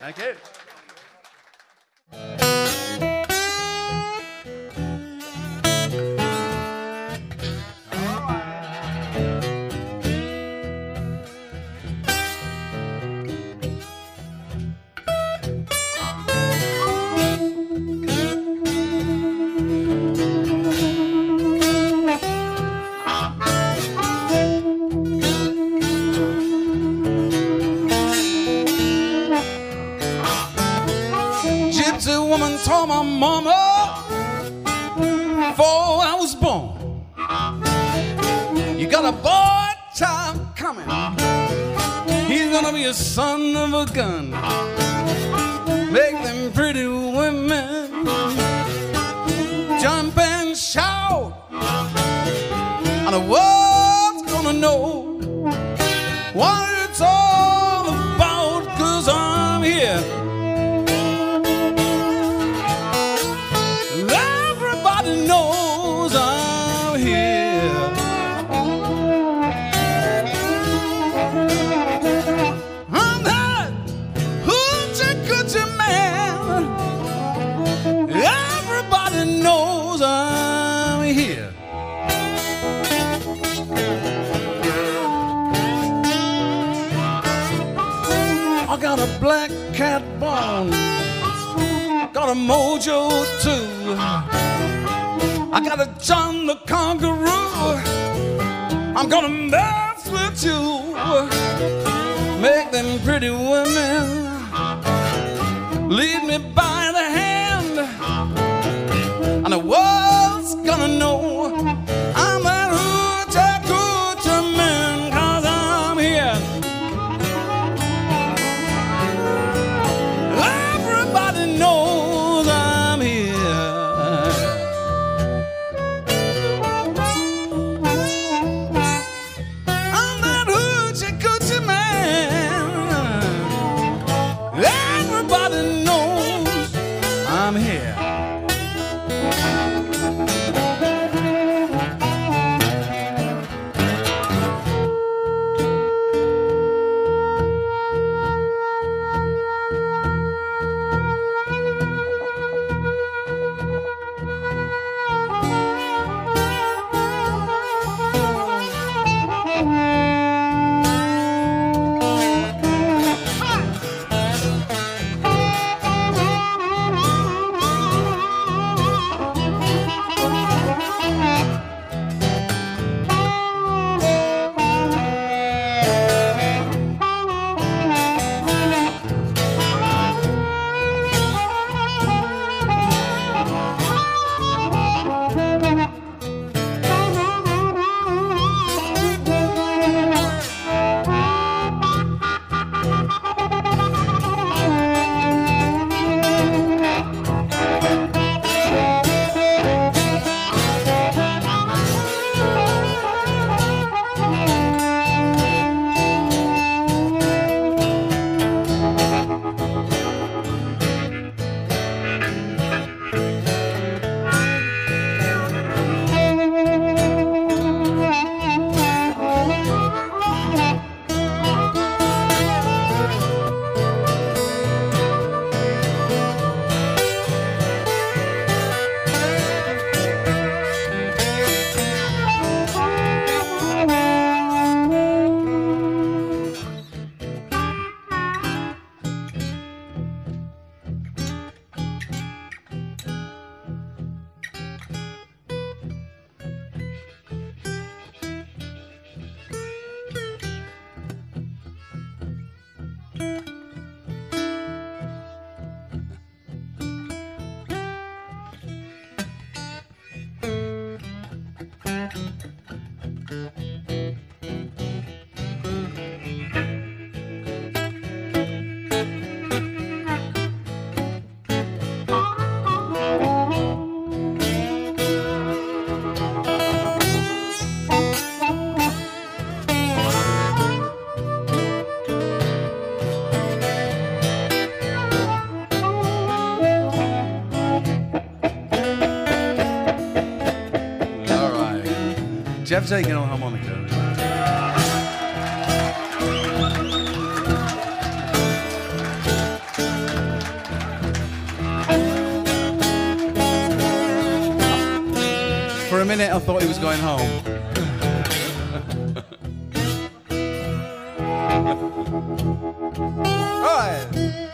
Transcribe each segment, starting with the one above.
Thank you. Woman told my mama before I was born, you got a boy child coming, he's gonna be a son of a gun, make them pretty women jump and shout, and the world's gonna know what it's all about, 'cause I'm here. Knows I'm here. I'm that hoochie-coochie man. Everybody knows I'm here. I got a black cat bone, got a mojo too. I got a John the Conqueror, I'm gonna mess with you, make them pretty women lead me by the hand, and the world's gonna know I'm that hoochie-coochie man, 'cause I'm here. Everybody knows I'm here. I'm here. Jeff taking on harmonica. minute I thought he was going home. Right.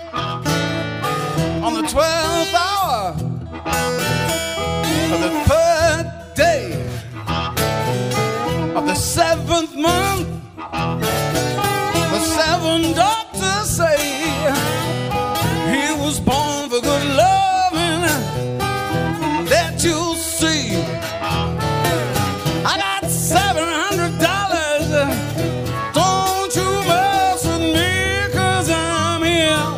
On the 12th hour of the 3rd day of the 7th month, the 7 doctors say he was born for good loving, that you'll see. I got $700. Don't you mess with me, 'cause I'm here.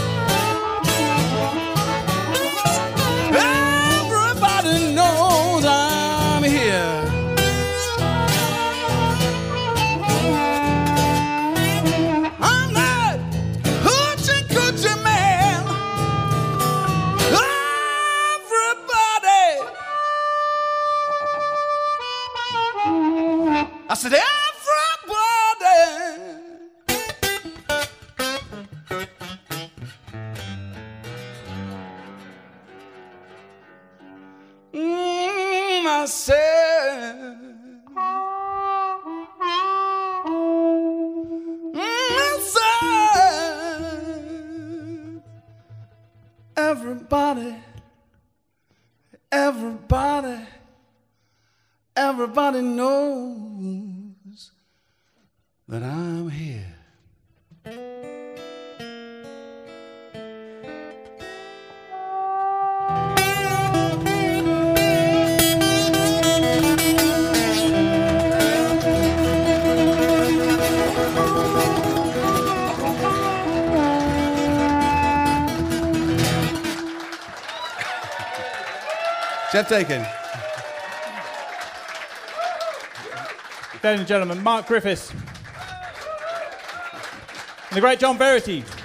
Everybody knows I'm here. I'm that hoochie coochie man. Everybody. I said everybody. I said, everybody, everybody, everybody knows that I'm here. Jeff Dakin. Ladies and gentlemen, Mark Griffiths and the great John Verity.